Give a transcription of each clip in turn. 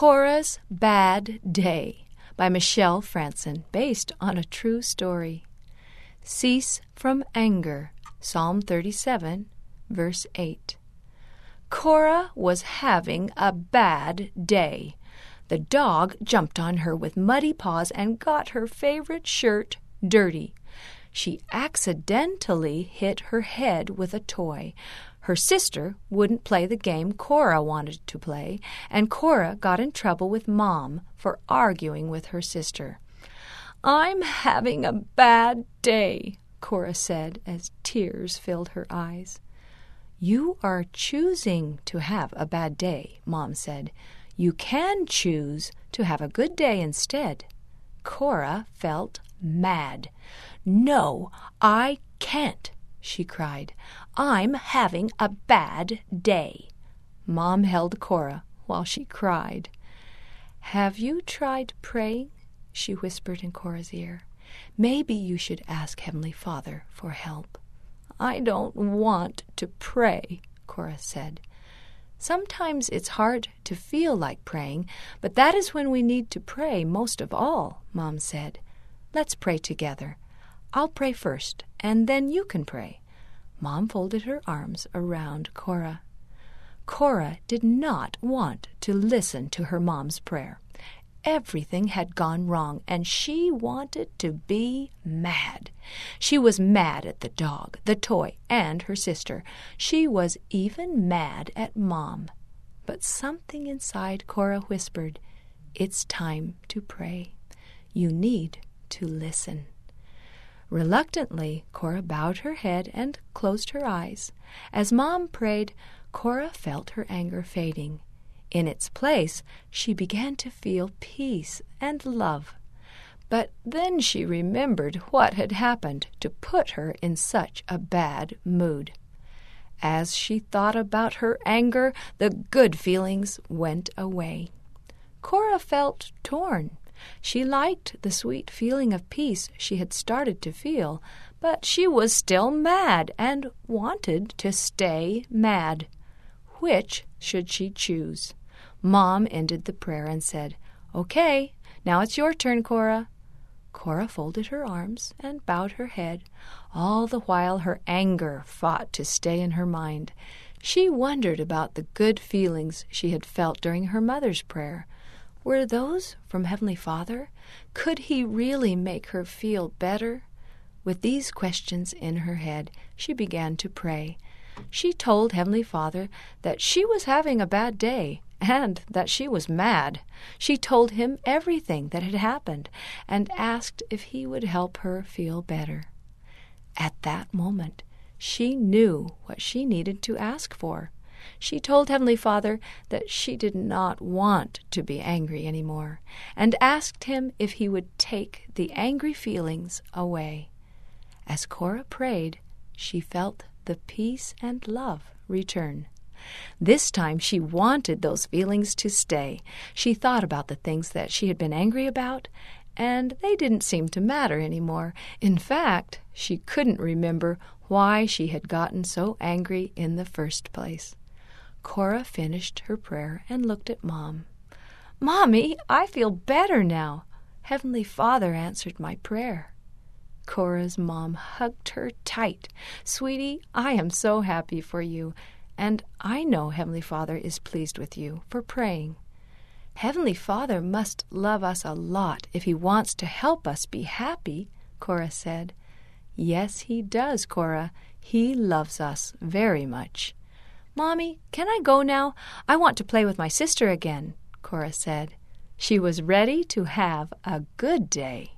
Cora's Bad Day by Michelle Franson, based on a true story. Cease from anger, Psalm 37, verse 8. Cora was having a bad day. The dog jumped on her with muddy paws and got her favorite shirt dirty. She accidentally hit her head with a toy. Her sister wouldn't play the game Cora wanted to play, and Cora got in trouble with Mom for arguing with her sister. "I'm having a bad day," Cora said as tears filled her eyes. "You are choosing to have a bad day," Mom said. "You can choose to have a good day instead." Cora felt mad. "No, I can't," she cried. "I'm having a bad day." Mom held Cora while she cried. "Have you tried praying?" she whispered in Cora's ear. "Maybe you should ask Heavenly Father for help." "I don't want to pray," Cora said. "Sometimes it's hard to feel like praying, but that is when we need to pray most of all," Mom said. "Let's pray together. I'll pray first, and then you can pray." Mom folded her arms around Cora. Cora did not want to listen to her mom's prayer. Everything had gone wrong, and she wanted to be mad. She was mad at the dog, the toy, and her sister. She was even mad at Mom. But something inside Cora whispered, "It's time to pray. You need to listen." Reluctantly, Cora bowed her head and closed her eyes. As Mom prayed, Cora felt her anger fading. In its place, she began to feel peace and love. But then she remembered what had happened to put her in such a bad mood. As she thought about her anger, the good feelings went away. Cora felt torn. She liked the sweet feeling of peace she had started to feel, but she was still mad and wanted to stay mad. Which should she choose? Mom ended the prayer and said, "Okay, now it's your turn, Cora." Cora folded her arms and bowed her head. All the while her anger fought to stay in her mind. She wondered about the good feelings she had felt during her mother's prayer. Were those from Heavenly Father? Could He really make her feel better? With these questions in her head, she began to pray. She told Heavenly Father that she was having a bad day and that she was mad. She told Him everything that had happened and asked if He would help her feel better. At that moment, she knew what she needed to ask for. She told Heavenly Father that she did not want to be angry anymore and asked Him if He would take the angry feelings away. As Cora prayed, she felt the peace and love return. This time she wanted those feelings to stay. She thought about the things that she had been angry about, and they didn't seem to matter anymore. In fact, she couldn't remember why she had gotten so angry in the first place. Cora finished her prayer and looked at Mom. "Mommy, I feel better now. Heavenly Father answered my prayer." Cora's mom hugged her tight. "Sweetie, I am so happy for you, and I know Heavenly Father is pleased with you for praying." "Heavenly Father must love us a lot if He wants to help us be happy," Cora said. "Yes, He does, Cora. He loves us very much." "Mommy, can I go now? I want to play with my sister again," Cora said. She was ready to have a good day.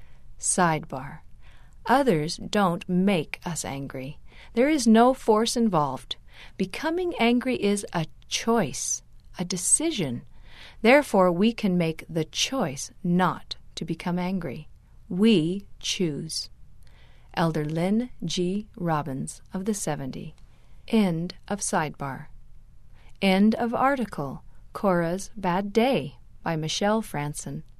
Sidebar: others don't make us angry. There is no force involved. Becoming angry is a choice, a decision. Therefore, we can make the choice not to become angry. We choose. Elder Lynn G. Robbins of the 70. End of sidebar. End of article, Cora's Bad Day by Michelle Franson.